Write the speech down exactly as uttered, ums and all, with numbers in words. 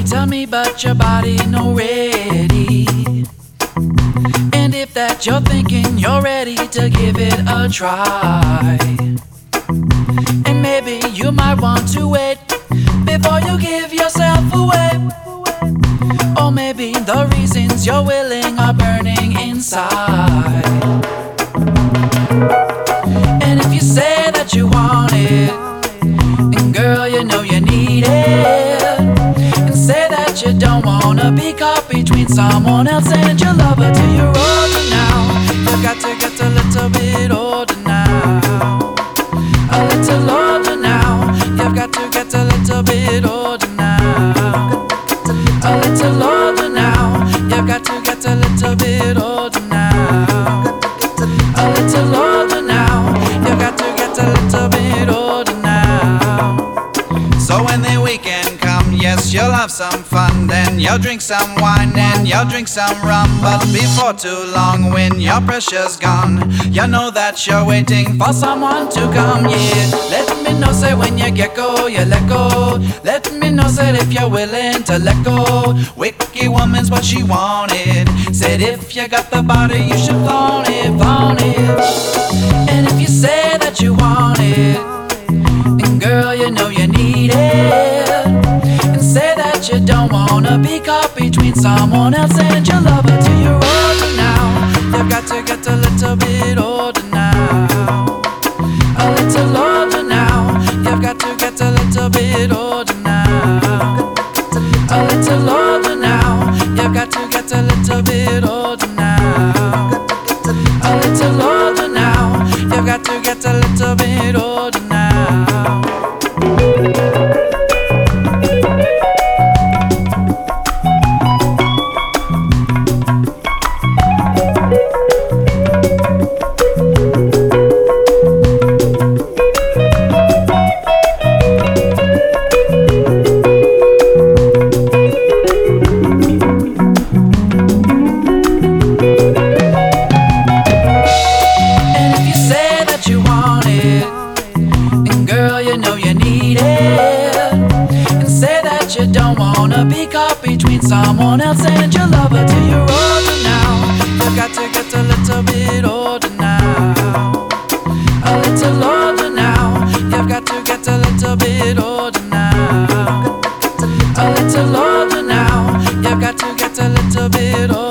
tell me about your body no ready. And if that you're thinking you're ready to give it a try, and maybe you might want to wait before you give yourself away. Or maybe the reasons you're willing are burning inside. And if you say that you want it, then girl, you know you need it. And say that you don't wanna be caught between someone else and your lover till you're older now. You've got to get a little bit older now. A little older now. You've got to get a little bit older now. A little older now. You've got to get a little bit older now. A little older now. You've got to get a little bit older now. So when the weekend comes, yes, you'll have some fun. Then you'll drink some wine and you'll drink some rum. But before too long, when your pressure's gone, you know that you're waiting for someone to come. Yeah, let me know, say when you get go, you let go. Let me know, said if you're willing to let go. Wicked woman's what she wanted. Said if you got the body, you should flaunt it, flaunt it. And if you say that you want it, then girl, you know you need it. And say that you don't wanna be caught between someone else and your lover till you're older now. You've got to get a little bit older now. A little older now. You've got to get a little bit older now. A little older now. You've got to get a little bit older now. A little older now. You've got to get a little bit older now. You don't wanna be caught between someone else and your lover till you're older now. You've got to get a little bit older now. A little older now. You've got to get a little bit older now. A little older now. You've got to get a little bit older.